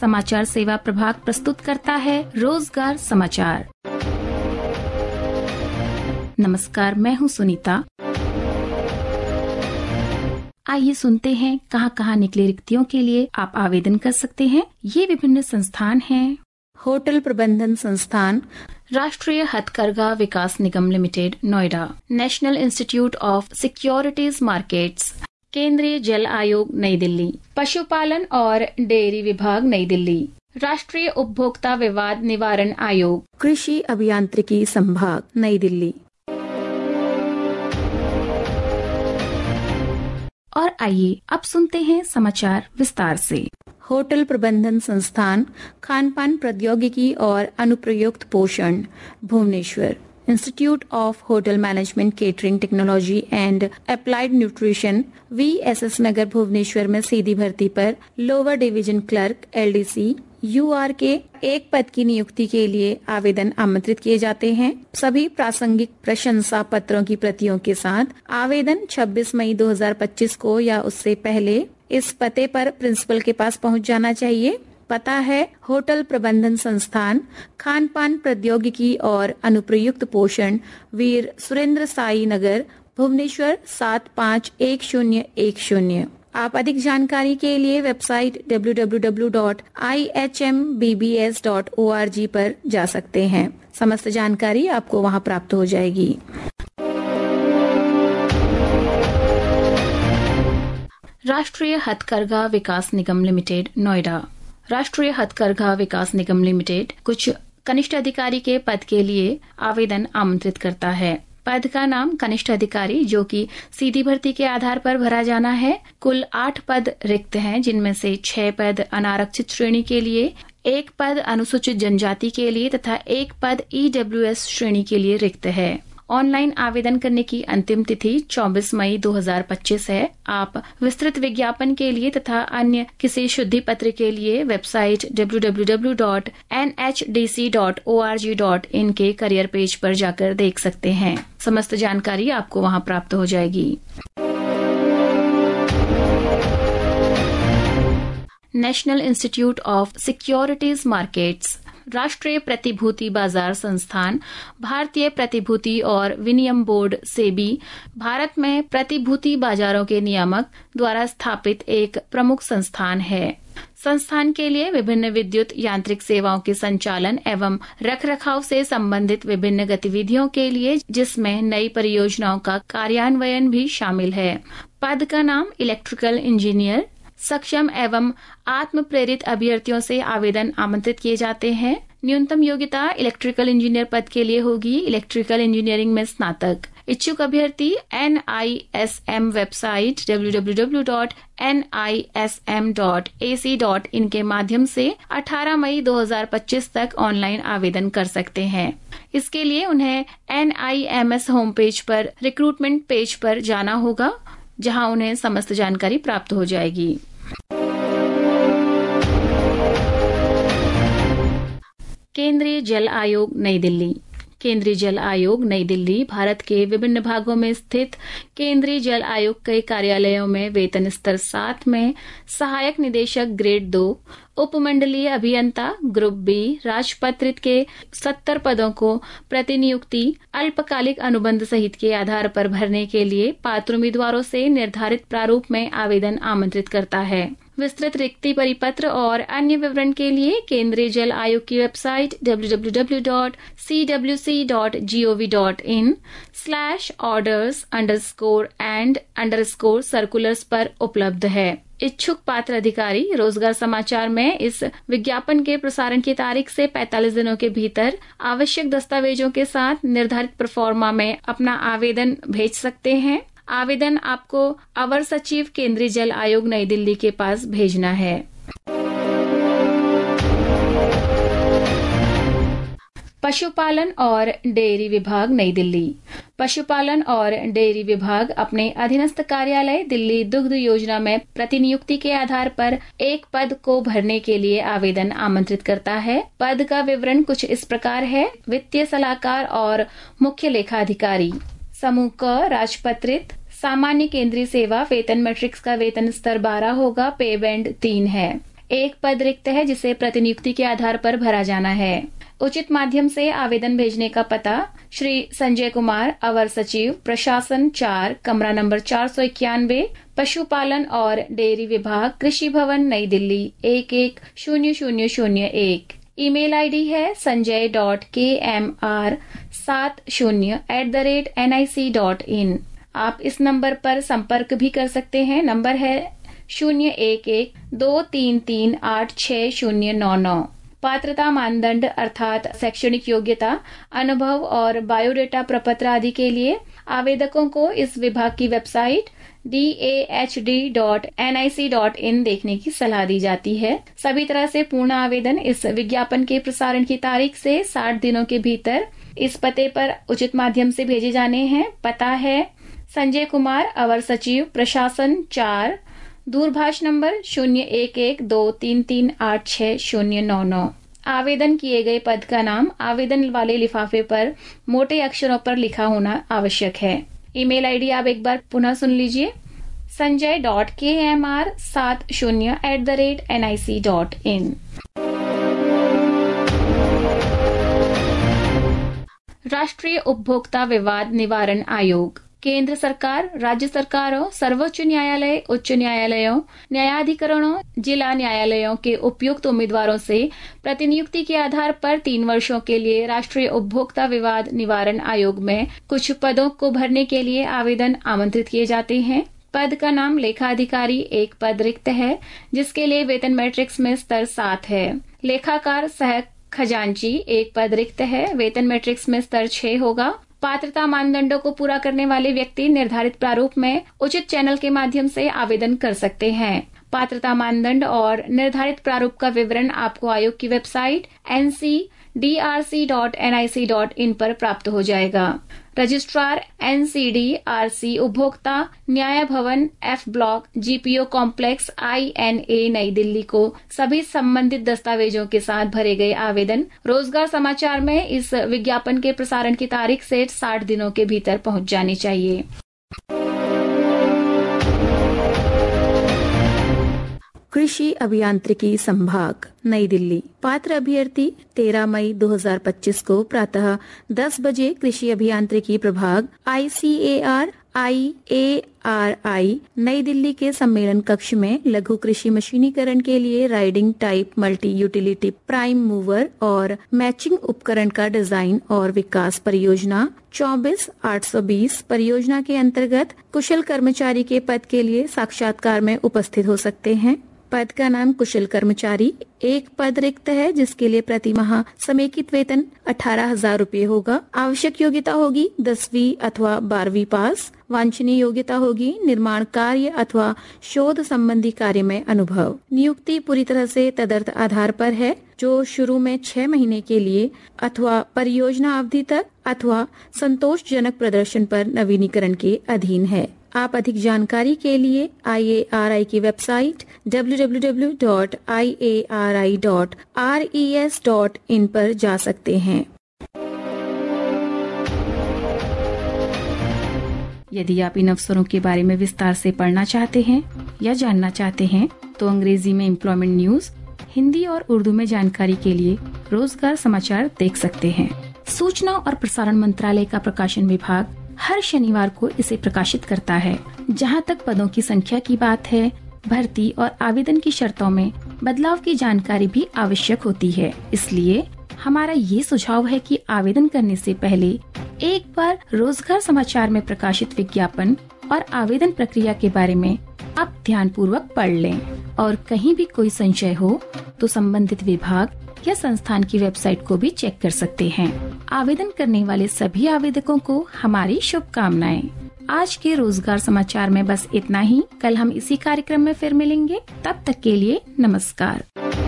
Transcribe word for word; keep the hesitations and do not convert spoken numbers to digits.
समाचार सेवा प्रभाग प्रस्तुत करता है रोजगार समाचार। नमस्कार, मैं हूं सुनीता। आइए सुनते हैं कहां कहां निकले रिक्तियों के लिए आप आवेदन कर सकते हैं। ये विभिन्न संस्थान हैं: होटल प्रबंधन संस्थान, राष्ट्रीय हथकरघा विकास निगम limited Noida, national institute of securities markets, केंद्रीय जल आयोग नई दिल्ली, पशुपालन और डेयरी विभाग नई दिल्ली, राष्ट्रीय उपभोक्ता विवाद निवारण आयोग, कृषि अभियांत्रिकी संभाग नई दिल्ली। और आइए अब सुनते हैं समाचार विस्तार से। होटल प्रबंधन संस्थान, खान पान प्रौद्योगिकी और अनुप्रयुक्त पोषण, Bhubaneswar, institute of hotel management catering technology and applied nutrition, V S S Nagar Bhubaneswar में सीधी भर्ती पर lower division clerk L D C U R के एक पद की नियुक्ति के लिए आवेदन आमंत्रित किए जाते हैं। सभी प्रासंगिक प्रशंसा पत्रों की प्रतियों के साथ आवेदन छब्बीस मई दो हज़ार पच्चीस को या उससे पहले इस पते पर प्रिंसिपल के पास पहुंच जाना चाहिए। पता है होटल प्रबंधन संस्थान, खान पान प्रौद्योगिकी और अनुप्रयुक्त पोषण, वीर सुरेंद्र साई नगर भुवनेश्वर सात पाँच एक शून्य एक शून्य। आप अधिक जानकारी के लिए website W W W dot I H M B B S dot O R G पर जा सकते हैं। समस्त जानकारी आपको वहां प्राप्त हो जाएगी। राष्ट्रीय हथकरघा विकास निगम लिमिटेड नोएडा, राष्ट्रीय हथकरघा विकास निगम लिमिटेड कुछ कनिष्ठ अधिकारी के पद के लिए आवेदन आमंत्रित करता है। पद का नाम कनिष्ठ अधिकारी, जो कि सीधी भर्ती के आधार पर भरा जाना है। कुल आठ पद रिक्त हैं, जिनमें से छह पद अनारक्षित श्रेणी के लिए, एक पद अनुसूचित जनजाति के लिए तथा एक पद ई डब्ल्यू एस श्रेणी के लिए रिक्त है। ऑनलाइन आवेदन करने की अंतिम तिथि चौबीस मई दो हज़ार पच्चीस है। आप विस्तृत विज्ञापन के लिए तथा अन्य किसी शुद्धि पत्र के लिए website W W W dot N H D C dot O R G dot in के करियर पेज पर जाकर देख सकते हैं। समस्त जानकारी आपको वहां प्राप्त हो जाएगी। National institute of securities markets, राष्ट्रीय प्रतिभूति बाजार संस्थान, भारतीय प्रतिभूति और विनिमय बोर्ड सेबी, भारत में प्रतिभूति बाजारों के नियामक द्वारा स्थापित एक प्रमुख संस्थान है। संस्थान के लिए विभिन्न विद्युत यांत्रिक सेवाओं के संचालन एवं रखरखाव से संबंधित विभिन्न गतिविधियों के लिए, जिसमें नई परियोजनाओं का कार्यान्वयन भी शामिल है। पद का नाम इलेक्ट्रिकल इंजीनियर। सक्षम एवं आत्म प्रेरित अभ्यर्थियों से आवेदन आमंत्रित किए जाते हैं। न्यूनतम योग्यता इलेक्ट्रिकल इंजीनियर पद के लिए होगी इलेक्ट्रिकल इंजीनियरिंग में स्नातक। इच्छुक अभ्यर्थी N I S M website W W W dot N I S M dot A C dot in के माध्यम से अठारह मई दो हज़ार पच्चीस तक ऑनलाइन आवेदन कर सकते हैं। इसके लिए उन्हें N I M S home page पर रिक्रूटमेंट पेज पर जाना होगा, जहां उन्हें समस्त जानकारी प्राप्त हो जाएगी। केंद्रीय जल आयोग नई दिल्ली, केंद्रीय जल आयोग नई दिल्ली भारत के विभिन्न भागों में स्थित केंद्रीय जल आयोग के कार्यालयों में वेतन स्तर सात में सहायक निदेशक ग्रेड दो, उपमंडलीय अभियंता ग्रुप बी, राजपत्रित के सत्तर पदों को प्रतिनियुक्ति अल्पकालिक अनुबंध सहित के आधार पर भरने के लिए पात्र उम्मीदवारों से निर्धारित प्रारूप में आवेदन आमंत्रित करता है। विस्तृत रिक्ति परिपत्र और अन्य विवरण के लिए केंद्रीय जल आयोग की website W W W dot C W C dot G O V dot in slash orders underscore and underscore circulars पर उपलब्ध है। इच्छुक पात्र अधिकारी रोजगार समाचार में इस विज्ञापन के प्रसारण की तारीख से पैंतालीस दिनों के भीतर आवश्यक दस्तावेजों के साथ निर्धारित प्रोफार्मा में अपना आवेदन भेज सकते हैं। आवेदन आपको अवर सचिव केंद्रीय जल आयोग नई दिल्ली के पास भेजना है। पशुपालन और डेयरी विभाग नई दिल्ली, पशुपालन और डेयरी विभाग अपने अधीनस्थ कार्यालय दिल्ली दुग्ध योजना में प्रतिनियुक्ति के आधार पर एक पद को भरने के लिए आवेदन आमंत्रित करता है। पद का विवरण कुछ इस प्रकार है: वित्तीय सलाहकार और मुख्य लेखा अधिकारी। समूह क राजपत्रित, सामान्य केंद्रीय सेवा, वेतन मैट्रिक्स का वेतन स्तर बारह होगा, पे बैंड तीन है। एक पद रिक्त है जिसे प्रतिनियुक्ति के आधार पर भरा जाना है। उचित माध्यम से आवेदन भेजने का पता श्री संजय कुमार, अवर सचिव, प्रशासन चार, कमरा नंबर चार सौ इक्यानवे, पशुपालन और डेयरी विभाग, कृषि भवन, नई दिल्ली एक एक शून्य शून्य शून्य एक। ईमेल आईडी है Sanjay dot K M R सात शून्य at the rate N I C dot in. आप इस नंबर पर संपर्क भी कर सकते हैं। नंबर है शून्य एक एक दो तीन तीन आठ छह शून्य नौ नौ। पात्रता मानदंड अर्थात शैक्षणिक योग्यता, अनुभव और बायोडेटा प्रपत्र आदि के लिए आवेदकों को इस विभाग की website D A H D dot N I C dot in देखने की सलाह दी जाती है। सभी तरह से पूर्ण आवेदन इस विज्ञापन के प्रसारण की तारीख से साठ दिनों के भीतर इस पते पर उचित माध्यम से भेजे जाने हैं। पता है संजय कुमार, अवर सचिव, प्रशासन चार, दूरभाष नंबर शून्य एक एक दो तीन तीन आठ छह शून्य नौ नौ। आवेदन किए गए पद का नाम आवेदन वाले लिफाफे पर मोटे अक्षरों पर लिखा होना आवश्यक है। ईमेल आईडी आप एक बार पुनः सुन लीजिए, Sanjay dot K M R सात शून्य at the rate N I C dot in. राष्ट्रीय उपभोक्ता विवाद निवारण आयोग, केंद्र सरकार, राज्य सरकारों, सर्वोच्च न्यायालय, उच्च न्यायालयों, न्यायाधिकरणों, जिला न्यायालयों के उपयुक्त उम्मीदवारों से प्रतिनियुक्ति के आधार पर तीन वर्षों के लिए राष्ट्रीय उपभोक्ता विवाद निवारण आयोग में कुछ पदों को भरने के लिए आवेदन आमंत्रित किए जाते हैं। पद का नाम लेखा अधिकारी, एक पद रिक्त है जिसके लिए वेतन मैट्रिक्स में स्तर सात है। लेखाकार सह खजांची, एक पद रिक्त है, वेतन मैट्रिक्स में स्तर छह होगा। पात्रता मानदंडों को पूरा करने वाले व्यक्ति निर्धारित प्रारूप में उचित चैनल के माध्यम से आवेदन कर सकते हैं। पात्रता मानदंड और निर्धारित प्रारूप का विवरण आपको आयोग की website N C D R C dot N I C dot in पर प्राप्त हो जाएगा। Registrar N C D R C उपभोक्ता न्याय भवन, F block, G P O complex, I N A, नई दिल्ली को सभी संबंधित दस्तावेजों के साथ भरे गए आवेदन रोजगार समाचार में इस विज्ञापन के प्रसारण की तारीख से साठ दिनों के भीतर पहुंच जाने चाहिए। कृषि अभियांत्रिकी संभाग, नई दिल्ली। पात्र अभ्यर्थी तेरह मई दो हज़ार पच्चीस को प्रातः दस बजे कृषि अभियांत्रिकी प्रभाग आई सी ए आर आई ए आर आई नई दिल्ली के सम्मेलन कक्ष में लघु कृषि मशीनीकरण के लिए riding type multi utility prime mover और मैचिंग उपकरण का डिजाइन और विकास परियोजना चौबीस आठ सौ बीस परियोजना के अंतर्गत कुशल कर्मचारी के पद के लिए साक्षात्कार में उपस्थित हो सकते हैं। पद का नाम कुशल कर्मचारी, एक पद रिक्त है जिसके लिए प्रति माह समेकित वेतन अठारह हजार रूपए होगा। आवश्यक योग्यता होगी दसवीं अथवा बारहवीं पास। वांछनीय योग्यता होगी निर्माण कार्य अथवा शोध संबंधी कार्य में अनुभव। नियुक्ति पूरी तरह से तदर्थ आधार पर है जो शुरू में छह महीने के लिए अथवा परियोजना अवधि तक अथवा संतोषजनक प्रदर्शन पर नवीनीकरण के अधीन है। आप अधिक जानकारी के लिए आई ए आर आई की website W W W dot I A R I dot R E S dot in पर जा सकते हैं। यदि आप इन अवसरों के बारे में विस्तार से पढ़ना चाहते हैं या जानना चाहते हैं तो अंग्रेजी में एम्प्लॉयमेंट न्यूज, हिंदी और उर्दू में जानकारी के लिए रोजगार समाचार देख सकते हैं। सूचना और प्रसारण मंत्रालय का प्रकाशन विभाग हर शनिवार को इसे प्रकाशित करता है। जहां तक पदों की संख्या की बात है, भर्ती और आवेदन की शर्तों में बदलाव की जानकारी भी आवश्यक होती है। इसलिए हमारा ये सुझाव है कि आवेदन करने से पहले एक बार रोजगार समाचार में प्रकाशित विज्ञापन और आवेदन प्रक्रिया के बारे में आप ध्यान पूर्वक पढ़ लें और कहीं भी कोई संशय हो तो संबंधित विभाग या संस्थान की वेबसाइट को भी चेक कर सकते हैं। आवेदन करने वाले सभी आवेदकों को हमारी शुभकामनाएं। आज के रोजगार समाचार में बस इतना ही। कल हम इसी कार्यक्रम में फिर मिलेंगे। तब तक के लिए नमस्कार।